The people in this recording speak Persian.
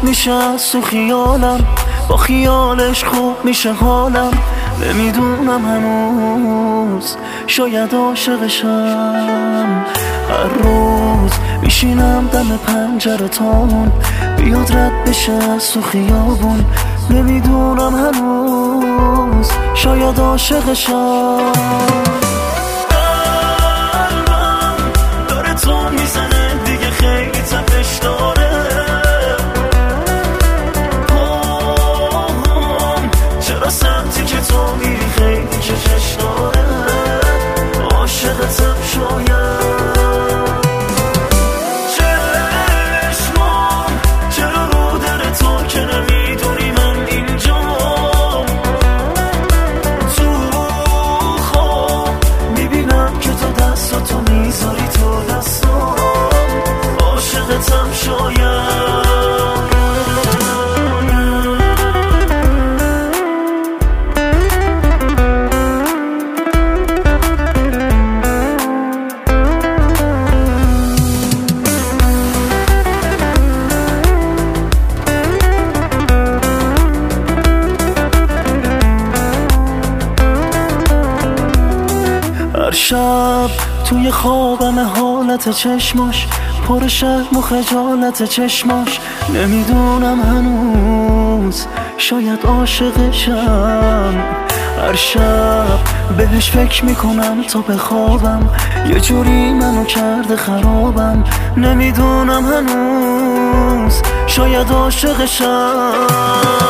میشه از تو خیالم، با خیالش خوب میشه حالم. نمیدونم هنوز شاید عاشقشم. هر روز میشینم دم پنجره تامون بیاد رد بشه از تو خیابون. نمیدونم هنوز شاید عاشقشم. قلبم داره تو میزنه دیگه خیلی تپش داره. چرا سمتی که تو میری خیلی کشش داره. عاشقتم شاید. هر شب توی خوابم حالت چشماش پر شرم و خجالت چشماش. نمیدونم هنوز شاید عاشقشم. هر شب بهش فکر میکنم تا بخوابم، یه جوری منو کرده خرابم. نمیدونم هنوز شاید عاشقشم.